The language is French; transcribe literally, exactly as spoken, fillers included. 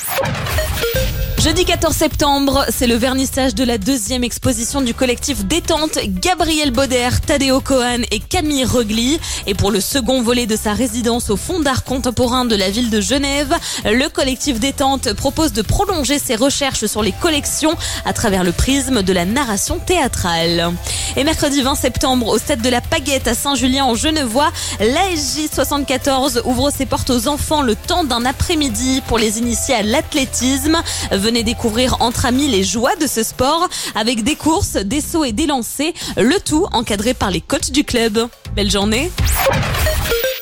Jeudi quatorze septembre, c'est le vernissage de la deuxième exposition du collectif Détente, Gabriel Bauder, Tadeo Cohen et Camille Regli. Et pour le second volet de sa résidence au Fonds d'art contemporain de la ville de Genève, le collectif Détente propose de prolonger ses recherches sur les collections à travers le prisme de la narration théâtrale. Et mercredi vingt septembre, au stade de la Paguette à Saint-Julien en Genevois, l'A S J soixante-quatorze ouvre ses portes aux enfants le temps d'un après-midi pour les initier à l'athlétisme. Venez découvrir entre amis les joies de ce sport avec des courses, des sauts et des lancers, le tout encadré par les coachs du club. Belle journée!